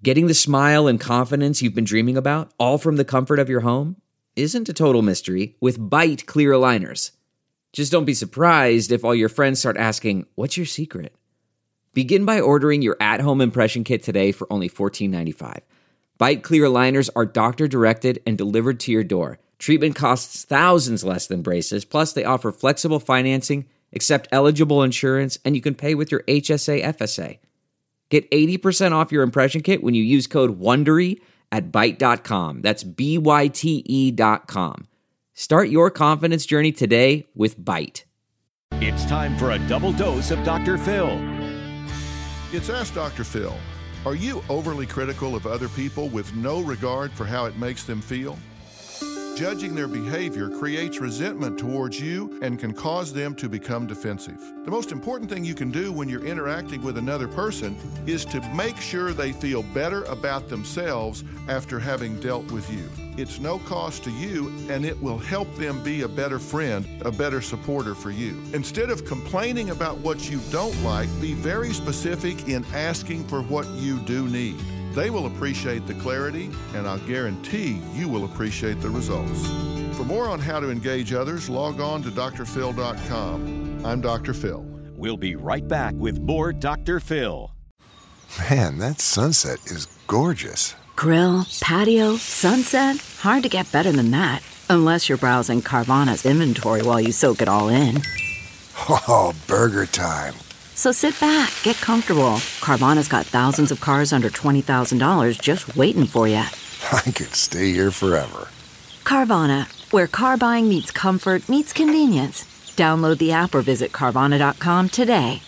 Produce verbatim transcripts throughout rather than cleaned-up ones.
Getting the smile and confidence you've been dreaming about, all from the comfort of your home, isn't a total mystery with Byte clear aligners. Just don't be surprised if all your friends start asking, "What's your secret?" Begin by ordering your at-home impression kit today for only fourteen ninety-five. Byte clear aligners are doctor-directed and delivered to your door. Treatment costs thousands less than braces, plus they offer flexible financing, accept eligible insurance, and you can pay with your H S A F S A. Get eighty percent off your impression kit when you use code WONDERY at byte dot com. That's B Y T E dot com. Start your confidence journey today with Byte. It's time for a double dose of Doctor Phil. It's Ask Doctor Phil. Are you overly critical of other people with no regard for how it makes them feel? Judging their behavior creates resentment towards you and can cause them to become defensive. The most important thing you can do when you're interacting with another person is to make sure they feel better about themselves after having dealt with you. It's no cost to you, and it will help them be a better friend, a better supporter for you. Instead of complaining about what you don't like, be very specific in asking for what you do need. They will appreciate the clarity, and I'll guarantee you will appreciate the results. For more on how to engage others, log on to D R phil dot com. I'm Doctor Phil. We'll be right back with more Doctor Phil. Man, that sunset is gorgeous. Grill, patio, sunset. Hard to get better than that. Unless you're browsing Carvana's inventory while you soak it all in. Oh, burger time. So sit back, get comfortable. Carvana's got thousands of cars under twenty thousand dollars just waiting for you. I could stay here forever. Carvana, where car buying meets comfort, meets convenience. Download the app or visit Carvana dot com today.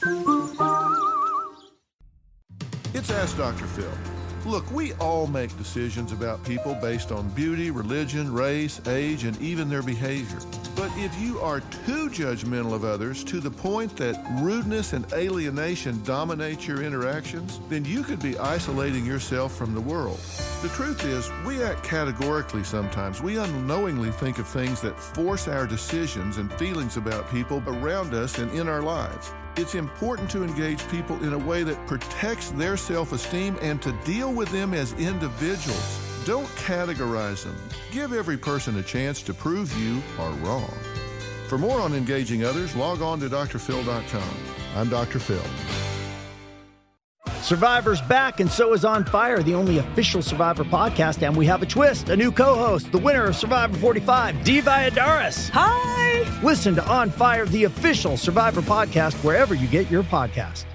It's Ask Doctor Phil. Look, we all make decisions about people based on beauty, religion, race, age, and even their behavior. But if you are too judgmental of others to the point that rudeness and alienation dominate your interactions, then you could be isolating yourself from the world. The truth is, we act categorically sometimes. We unknowingly think of things that force our decisions and feelings about people around us and in our lives. It's important to engage people in a way that protects their self-esteem and to deal with them as individuals. Don't categorize them. Give every person a chance to prove you are wrong. For more on engaging others, log on to D R phil dot com. I'm Doctor Phil. Survivor's back, and so is On Fire, the only official Survivor podcast, and we have a twist, a new co-host, the winner of Survivor forty-five, Dee Valladares. Hi! Listen to On Fire, the official Survivor podcast, wherever you get your podcasts.